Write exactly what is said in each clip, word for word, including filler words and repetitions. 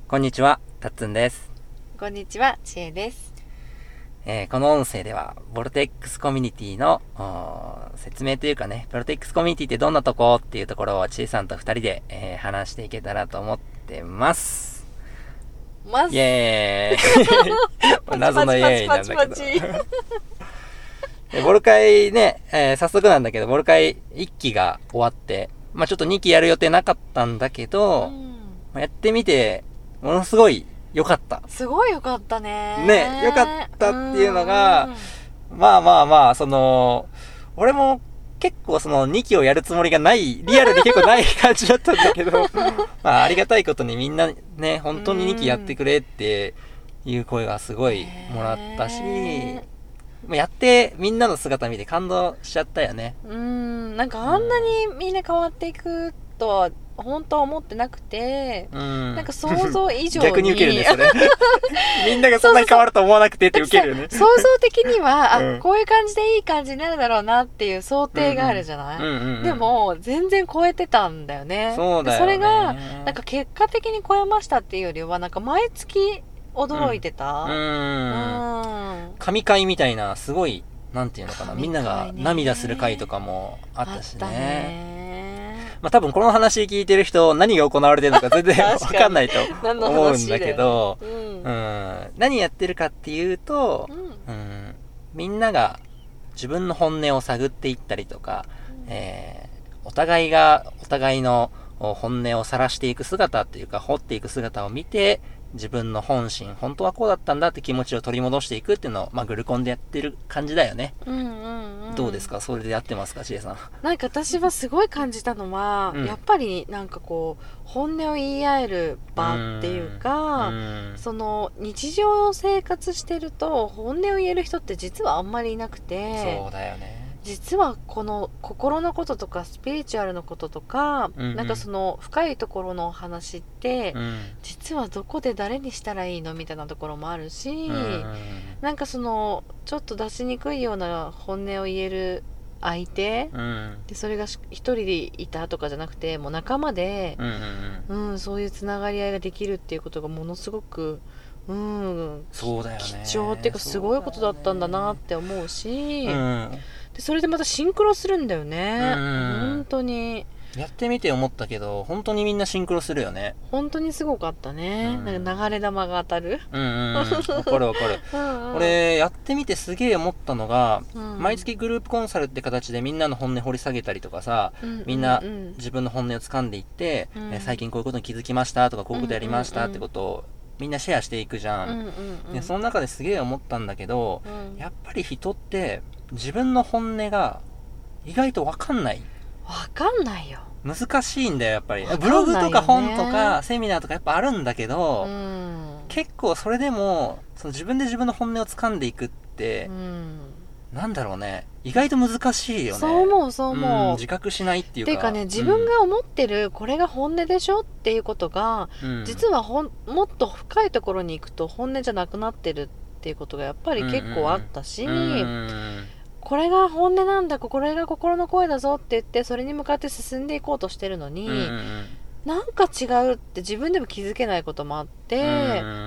こんにちは、たっつんです。 こんにちは、ちえです。 えーこの音声では、ボルテックスコミュニティのおー説明というかね、ボルテックスコミュニティってどんなとこっていうところをちえさんと二人で、えー話していけたらと思ってます。 ます。 イエーイ謎のイエーイなんだけど。 パチパチパチパチでボル会ね、えー早速なんだけど、ボル会いっきが終わって、まあちょっとにきやる予定なかったんだけど、 うん、 やってみて、ものすごい良かった。 すごい良かったね。 ね、良かったっていうのが、まあまあまあ、その、俺も結構そのにきをやるつもりがない、リアルに結構ない感じだったんだけど、まあありがたいことにみんなね、本当ににきやってくれっていう声がすごいもらったし、やってみんなの姿見て感動しちゃったよね。 うん、なんかあんなにみんな変わっていくとは本当は思ってなくて、 うん、 なんか想像以上に逆に受けるね、それ。みんながそんなに変わると思わなくてって受けるよね。 想像的には、 うんあ、こういう感じでいい感じになるだろうなっていう想定があるじゃない、 うんうんうんうん、 でも全然超えてたんだよね。 そうだよね。 それがなんか結果的に超えましたっていうよりはなんか毎月驚いてた。 うん。 うん。 神回みたいなすごいなんていうのかな、 神回ね、 みんなが涙する回とかもあったしね。 あったね。 まあ多分この話聞いてる人何が行われてるのか全然わかんないと思うんだけど、 うん、 うん、何やってるかっていうと、 うんうん、みんなが自分の本音を探っていったりとか、うん、えー、お互いがお互いの本音を晒していく姿っていうか掘っていく姿を見て、自分の本心、本当はこうだったんだって気持ちを取り戻していくっていうのを、まあ、グルコンでやってる感じだよね。 うんうんうん、 どうですか？それでやってますか、ちえさん。 なんか私はすごい感じたのは、うん、やっぱりなんかこう本音を言い合える場っていうか、うん、その日常生活してると本音を言える人って実はあんまりいなくて、 そうだよね。 実はこの心のこととかスピリチュアルのこととか、うんうん、なんかその深いところの話って、うん、実はどこで誰にしたらいいのみたいなところもあるし、うんうん、なんかそのちょっと出しにくいような本音を言える相手、うん、でそれが一人でいたとかじゃなくてもう仲間で、うんうんうん、そういうつながり合いができるっていうことがものすごく、うん、 そうだよね、 貴重っていうかすごいことだったんだなって思うし、うん、でそれでまたシンクロするんだよね、うん、本当にやってみて思ったけど本当にみんなシンクロするよね。 本当にすごかったね、うん、なんか流れ玉が当たる。 うんうんわかるわかるうん、俺やってみてすげえ思ったのが、うん、毎月グループコンサルって形でみんなの本音掘り下げたりとかさ、うんうんうん、みんな自分の本音を掴んでいって、うん、最近こういうことに気づきましたとかこういうことやりましたってことをみんなシェアしていくじゃん、うんうんうん、でその中ですげえ思ったんだけど、うん、やっぱり人って自分の本音が意外と分かんない分かんないよ。 難しいんだよやっぱり、ね、ブログとか本とかセミナーとかやっぱあるんだけど、うん、結構それでもその自分で自分の本音を掴んでいくって、うん、なんだろうね意外と難しいよね。 そう思うそう思う、 うん、自覚しないっていうかていうかね自分が思ってるこれが本音でしょっていうことが、うん、実はほんもっと深いところに行くと本音じゃなくなってるっていうことがやっぱり結構あったし、うんうんうんこれが本音なんだこれが心の声だぞって言ってそれに向かって進んでいこうとしてるのに、うんうん、なんか違うって自分でも気づけないこともあって、うんうん、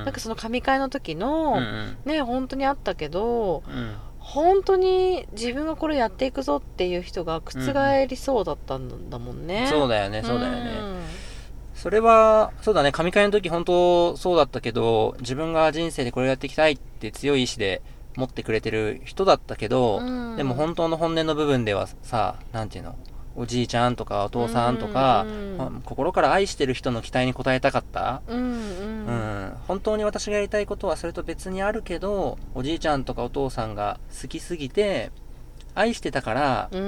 なんかその神会の時の、うんうん、ね本当にあったけど、うん、本当に自分がこれやっていくぞっていう人が覆りそうだったんだもんね、うんうん、 そうだよねそうだよね、うん、それはそうだね神会の時本当そうだったけど自分が人生でこれやっていきたいって強い意志で持ってくれてる人だったけど、うん、でも本当の本音の部分ではさ、なんていうのおじいちゃんとかお父さんとか、うんうん、心から愛してる人の期待に応えたかった、うんうんうん、本当に私がやりたいことはそれと別にあるけどおじいちゃんとかお父さんが好きすぎて愛してたから、うん、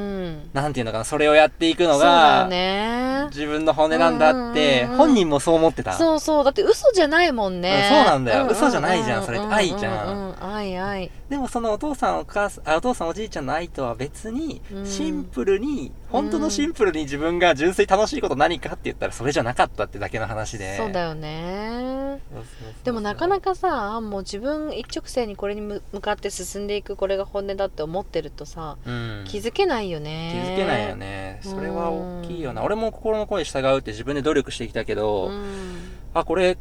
なんていうのかなそれをやっていくのが、ね、自分の本音なんだって、うんうんうん、本人もそう思ってた。 そうそうだって嘘じゃないもんね、 うん、そうなんだよ、うんうんうん、嘘じゃないじゃんそれって愛じゃん、うんうんうん、 愛愛でもそのお父さんお母さんあお父さんおじいちゃんの愛とは別にシンプルに、うん、本当のシンプルに自分が純粋楽しいこと何かって言ったらそれじゃなかったってだけの話で。 そうだよね。でもなかなかさもう自分一直線にこれに向かって進んでいくこれが本音だって思ってるとさ、うん、気づけないよね。 気づけないよね。それは大きいよな、うん、俺も心の声に従うって自分で努力してきたけど、うん、あこれ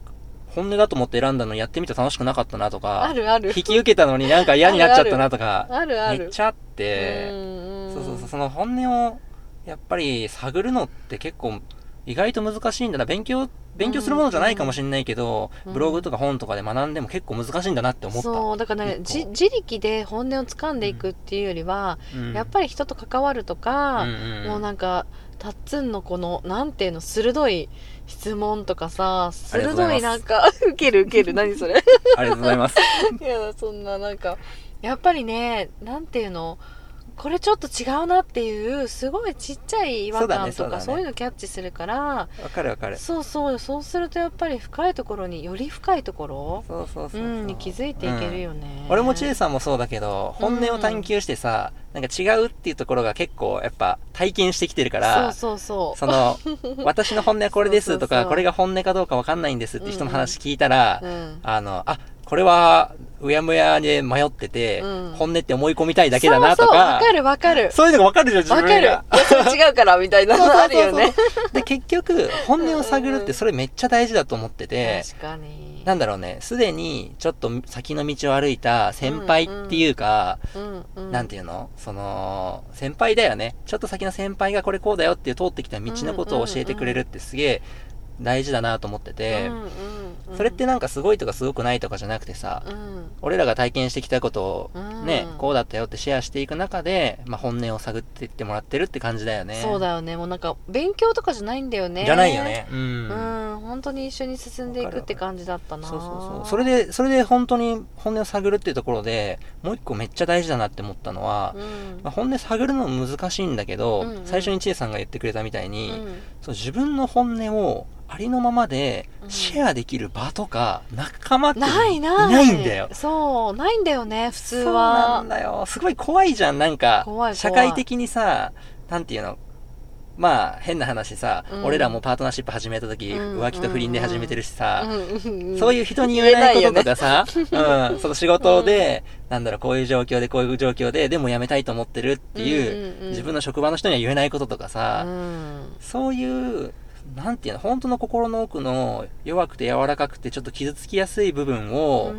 本音だと思って選んだのにやってみて楽しくなかったなとか、 あるある。 引き受けたのになんか嫌になっちゃったなとか、 あるある。 めっちゃあって、そうそうそう、その本音をやっぱり探るのって結構意外と難しいんだな。勉強勉強するものじゃないかもしれないけど、うん、ブログとか本とかで学んでも結構難しいんだなって思った。 そうだからね、自力で本音を掴んでいくっていうよりは、うん、やっぱり人と関わるとか、うんうん、もうなんかタッツンのこのなんていうの鋭い質問とかさ、鋭いなんかウケるウケる何それありがとうございますいやそんななんかやっぱりね、なんていうの、これちょっと違うなっていうすごいちっちゃい違和感とか そう,、ね そう, ね、そういうのキャッチするから、わかるわかる。 そうそう、そうするとやっぱり深いところに、より深いところそうそうそうそう、 うん、に気づいていけるよね、 うん、俺もちえさんもそうだけど、本音を探求してさ、うん、なんか違うっていうところが結構やっぱ体験してきてるから、 そうそうそう、 その私の本音はこれですとか、そうそうそう、これが本音かどうかわかんないんですって人の話聞いたら、うんうん、あのあこれはうやむやで迷ってて、うん、本音って思い込みたいだけだなとか、そうそう、わかるわかる、 そういうのがわかるじゃん、自分が。 わかる。それ違うからみたいなのあるよね。 で結局本音を探るってそれめっちゃ大事だと思ってて、 確かに。 なんだろうね、すでにちょっと先の道を歩いた先輩っていうか、うんうん、なんていうの、その先輩だよね。ちょっと先の先輩がこれこうだよっていう通ってきた道のことを教えてくれるってすげえ大事だなと思ってて、うんうんうん、それってなんかすごいとかすごくないとかじゃなくてさ、うん、俺らが体験してきたことをね、うん、こうだったよってシェアしていく中で、まあ、本音を探っていってもらってるって感じだよね。 そうだよね。もうなんか勉強とかじゃないんだよね。 じゃないよね。うん、 うん、本当に一緒に進んでいくって感じだったな。 そうそうそう。それでそれで本当に本音を探るっていうところでもう一個めっちゃ大事だなって思ったのは、うんまあ、本音探るのも難しいんだけど、うんうん、最初にちえさんが言ってくれたみたいに、うん、そう自分の本音をありのままでシェアできる場とか仲間っていないんだよ。 そうないんだよね、普通は。 そうなんだよ。すごい怖いじゃん。なんか怖い怖い、社会的にさ、なんていうの、まあ変な話さ、うん、俺らもパートナーシップ始めた時、うん、浮気と不倫で始めてるしさ、うん、そういう人に言えないこととかさ、ね、うん、その仕事で、うん、なんだろう、こういう状況でこういう状況ででも辞めたいと思ってるっていう、うんうんうん、自分の職場の人には言えないこととかさ、うん、そういうなんていうの、本当の心の奥の弱くて柔らかくてちょっと傷つきやすい部分を、うん、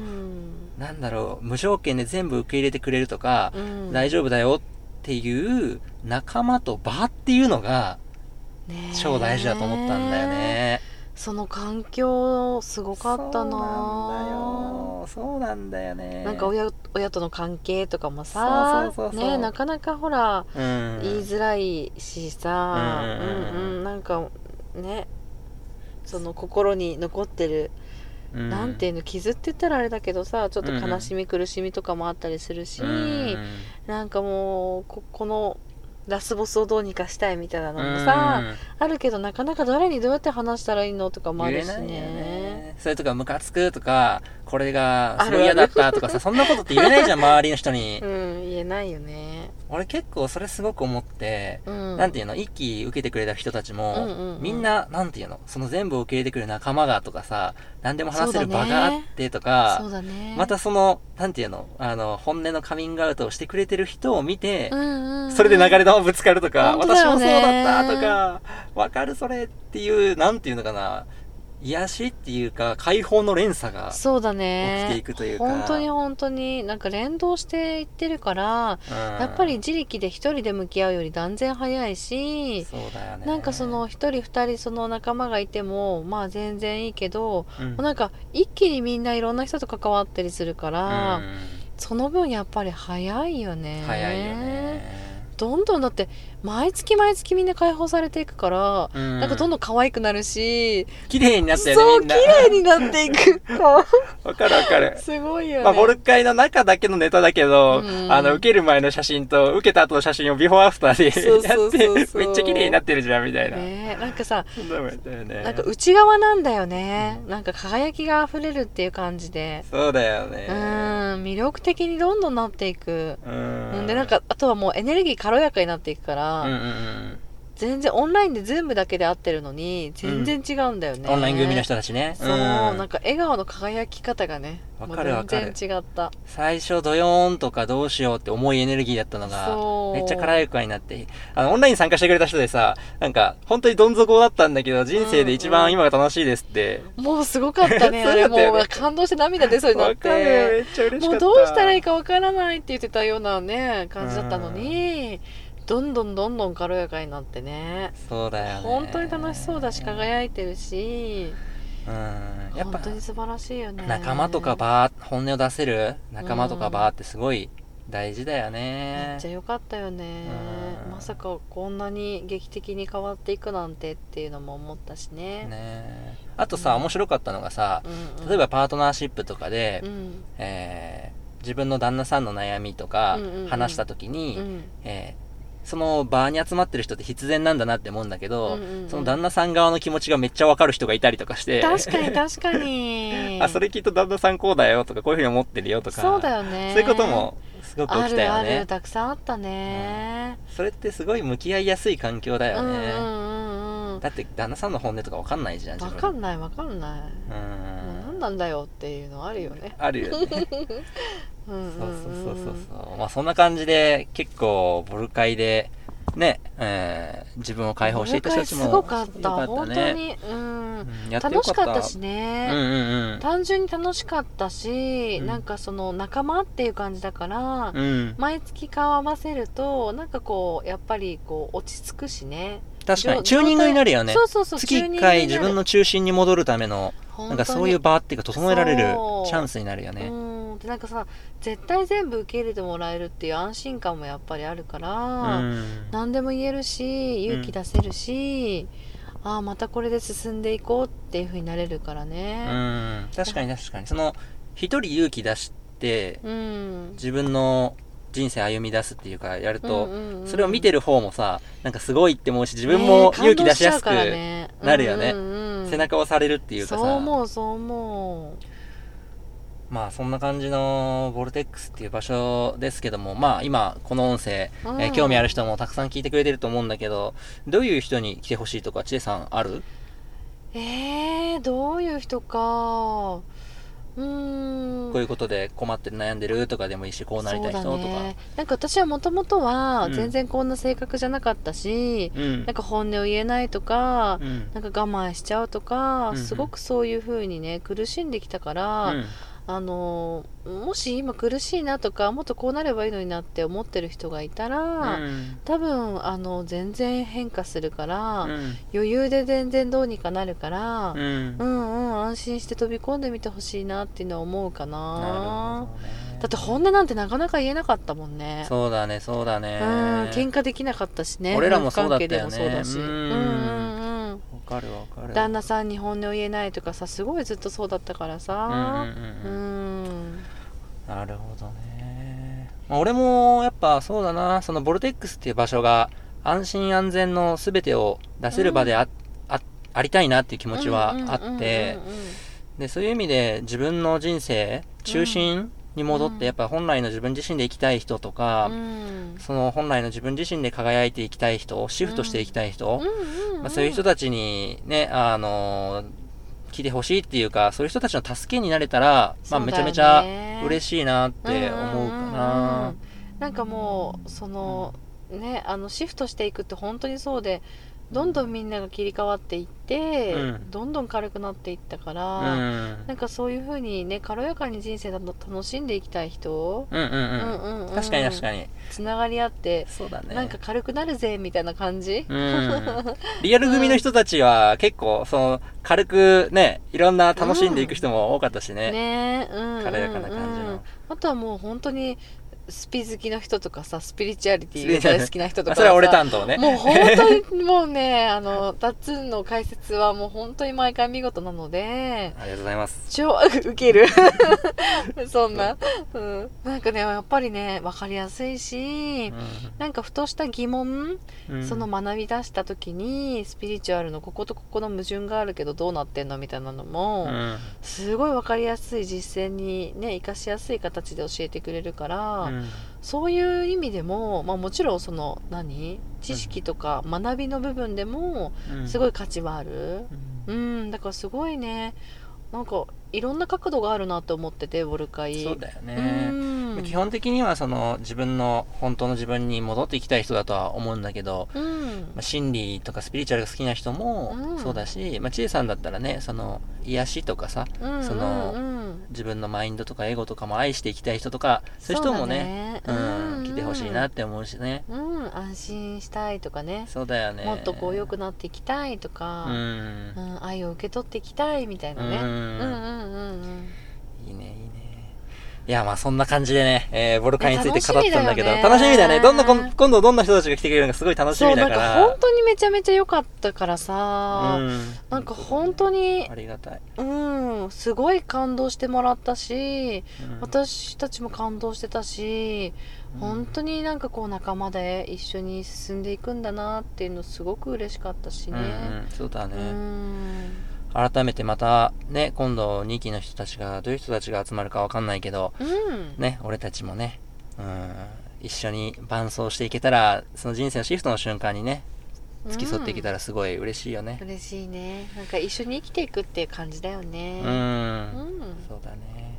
なんだろう、無条件で全部受け入れてくれるとか、うん、大丈夫だよっていう仲間と場っていうのが超大事だと思ったんだよね。 その環境すごかったな。そうなんだよ、そうなんだよね。 なんか 親, 親との関係とかもさ、そうそうそうそう、ね、なかなかほら、うん、言いづらいしさ、うんうんうん、なんかね、その心に残ってる、うん、なんていうの、傷って言ったらあれだけどさ、ちょっと悲しみ、うん、苦しみとかもあったりするし、うん、なんかもう こ, このラスボスをどうにかしたいみたいなのもさ、うん、あるけどなかなか誰にどうやって話したらいいのとかもあるし ね, ねそれとかムカつくとかこれがすごい嫌だったとかさ、そんなことって言えないじゃん周りの人に、 うん、言えないよね。 俺結構それすごく思って、うん、なんていうの、一気受けてくれた人たちも、うんうんうん、みんななんていうの、その全部を受け入れてくれる仲間がとかさ、何でも話せる場があってとか、 そうだね、 またそのなんていうの、あの本音のカミングアウトをしてくれてる人を見て、うんうんうん、それで流れ弾ぶつかるとか、ね、私もそうだったとか、わかるそれっていう、なんていうのかな、癒しっていうか解放の連鎖がそうだね、 起きていくというか、 本当に本当になんか連動していってるから、うん、やっぱり自力で一人で向き合うより断然早いし、 そうだよね、 なんかその一人二人その仲間がいてもまあ全然いいけど、うん、なんか一気にみんないろんな人と関わったりするから、うん、その分やっぱり早いよね。 早いよね。 どんどんだって毎月毎月みんな解放されていくから、うん、なんかどんどん可愛くなるし、 綺麗になってるね、 そう綺麗になっていくわかるわかる、 すごいよね。 まあボル会の中だけのネタだけど、うん、あの受ける前の写真と受けた後の写真をビフォーアフターでやってめっちゃ綺麗になってるじゃんみたいな、 ね、なんかさ、 ね、 なんか内側なんだよね、うん、なんか輝きが溢れるっていう感じで、 そうだよね、 うん、魅力的にどんどんなっていく、うん、でなんかあとはもうエネルギー軽やかになっていくから、うんうんうん、 全然オンラインでズームだけで会ってるのに全然違うんだよね、 うん、オンライン組の人たちね。 そう、うん、なんか笑顔の輝き方がね、 わかるわかる。 全然違った。 最初ドヨーンとかどうしようって重いエネルギーだったのがめっちゃ軽やかになって、あのオンラインに参加してくれた人でさ、なんか本当にどん底だったんだけど人生で一番今が楽しいですって、 うんうん、もうすごかったねあれもう感動して涙出そうになって、 わかる、めっちゃ嬉しかった。 もうどうしたらいいかわからないって言ってたようなね感じだったのに、どんどんどんどん軽やかになってね。 そうだよね。 本当に楽しそうだし輝いてるし、 うん、やっぱ本当に素晴らしいよね。 仲間とかバー本音を出せる仲間とかバーってすごい大事だよね。 めっちゃ良かったよね。まさかこんなに劇的に変わっていくなんてっていうのも思ったしね。 ね、あとさ、うん、面白かったのがさ、うんうん、例えばパートナーシップとかで、うん、えー、自分の旦那さんの悩みとか話した時に、うんうんうん、えーその場に集まってる人って必然なんだなって思うんだけど、うんうんうん、その旦那さん側の気持ちがめっちゃわかる人がいたりとかして、 確かに確かにあ、それきっと旦那さんこうだよとかこういうふうに思ってるよとか、 そうだよね、 そういうこともすごく起きたよね。 あるある、たくさんあったね、 うん、それってすごい向き合いやすい環境だよね、 うんうんうんうん、 だって旦那さんの本音とかわかんないじゃん。 わかんないわかんない、うん、何なんだよっていうのあるよね。 あるよねうんうんうん、そうそうそうそう、まあそんな感じで結構ボル会でね、えー、自分を解放していた人たちもすごかった、 ね、 本当に、うん、うん、楽しかったしね、うんうんうん、単純に楽しかったし、うん、なんかその仲間っていう感じだから、うん、毎月顔合わせるとなんかこうやっぱりこう落ち着くしね。 確かにチューニングになるよね。 そうそうそう、 月いっかい自分の中心に戻るためのなんかそういう場っていうか整えられるチャンスになるよね。 うん、でなんかさ、絶対全部受け入れてもらえるっていう安心感もやっぱりあるから、うん、何でも言えるし勇気出せるし、うん、ああまたこれで進んでいこうっていう風になれるからね。 うん、確かに確かに、その一人勇気出して、うん、自分の人生歩み出すっていうかやると、うんうんうん、それを見てる方もさ、なんかすごいって思うし、自分も勇気出しやすくなるよね、うんうんうん、背中を押されるっていうかさ。 そう思うそう思う。まあそんな感じのボルテックスっていう場所ですけども、まあ今この音声、うん、えー、興味ある人もたくさん聞いてくれてると思うんだけど、どういう人に来てほしいとか、ちえさんある？ えー、どういう人か。うーん、 こういうことで困ってる悩んでるとかでもいいし、こうなりたい人とか、ね、 なんか私はもともとは全然こんな性格じゃなかったし、うん、なんか本音を言えないとか、うん、なんか我慢しちゃうとか、うん、すごくそういう風にね苦しんできたから、うん、あのもし今苦しいなとかもっとこうなればいいのになって思ってる人がいたら、うん、多分あの全然変化するから、うん、余裕で全然どうにかなるから、うん、うんうん安心して飛び込んでみてほしいなっていうのは思うかな。なるほどね。だって本音なんてなかなか言えなかったもんね。 そうだねそうだね、うん、 喧嘩できなかったしね。 俺らもそうだったよね。 そうだし、うんうんうんわかるわかる。 旦那さんに本音を言えないとかさ、すごいずっとそうだったからさ、うんうんうん、うん、 なるほどね。まあ、俺もやっぱそうだな、そのボルテックスっていう場所が安心安全の全てを出せる場で あ,、うん、あ, ありたいなっていう気持ちはあって、でそういう意味で自分の人生中心に戻って、やっぱ本来の自分自身で生きたい人とか、うん、その本来の自分自身で輝いていきたい人、シフトしていきたい人、うんまあ、そういう人たちにね、あの来てほしいっていうか、そういう人たちの助けになれたら、まあ、めちゃめちゃ嬉しいなって思うかな。うんうんうん、 なんかもうそのね、あのシフトしていくって本当にそうで、どんどんみんなが切り替わっていって、うん、どんどん軽くなっていったから、うん、なんかそういう風にね軽やかに人生だと楽しんでいきたい人、うんうんうんうんうん、 確かに確かにつながり合って、 そうだね、 なんか軽くなるぜみたいな感じ、 うん、リアル組の人たちは結構その軽くねいろんな楽しんでいく人も多かったしね、うん、ね、うんうんうん、軽やかな感じの。 あとはもう本当にスピ好きの人とかさ、スピリチュアリティが大好きな人とかさ、 それは俺担当ね。 もう本当にもうね、あのタッツンの解説はもう本当に毎回見事なので、 ありがとうございます。 超ウケるそんな、うん、なんかねやっぱりね分かりやすいし、うん、なんかふとした疑問、うん、その学び出した時にスピリチュアルのこことここの矛盾があるけどどうなってんのみたいなのも、うん、すごい分かりやすい実践にね生かしやすい形で教えてくれるから。うんん、 そういう意味でも、まあ、もちろんその何知識とか学びの部分でもすごい価値はある、うん、うん、だからすごいね、なんかいろんな角度があるなと思ってて、ウォルカイ。 そうだよね、うん、基本的にはその自分の本当の自分に戻っていきたい人だとは思うんだけど、うん、まあ、心理とかスピリチュアルが好きな人もそうだし、うん、まあ、ちえさんだったらね、その癒しとかさ、うん、その、うん、自分のマインドとかエゴとかも愛していきたい人とか、そういう人もね、う、ね、うん、来てほしいなって思うしね、 うん、安心したいとかね、 そうだよね、 もっとこう良くなっていきたいとか、うんうん、愛を受け取っていきたいみたいなね、うんうんうんうん、 いいねいいね。いや、まあそんな感じでね、えー、ボルカイについて語ったんだけど、楽しみだよね。どんな、今度どんな人たちが来てくれるのかすごい楽しみだから。 そう、なんか本当にめちゃめちゃ良かったからさ、うん、なんか本当に、 ありがたい。 うん、すごい感動してもらったし、うん、私たちも感動してたし、うん、本当になんかこう仲間で一緒に進んでいくんだなっていうのすごく嬉しかったしね。うんうん、 そうだね。うん改めてまたね、今度にきの人たちがどういう人たちが集まるかわかんないけど、うん、ね、俺たちもね、うん、一緒に伴走していけたら、その人生のシフトの瞬間にね、付き添っていけたらすごい嬉しいよね。 うん、嬉しいね。なんか一緒に生きていくっていう感じだよね。 うん、うん、そうだね。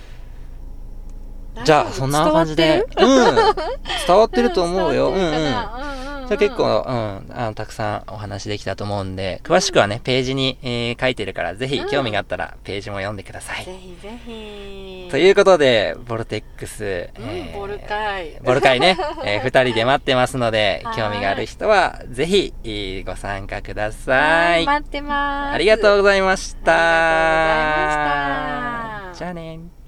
じゃあそんな感じで、うん、伝わってると思うよ。うんうん。じゃあ結構、うん、あの、たくさんお話できたと思うんで、詳しくはね、ページに、えー、書いてるから、ぜひ、興味があったら、ページも読んでください。 ぜひぜひ。 ということで、ボルテックス、えー、うん、ボルカイ。 ボルカイね、えー、二人で待ってますので、興味がある人は、ぜひ、えー、ご参加ください。 待ってます。 ありがとうございました。 ありがとうございました。 じゃあね。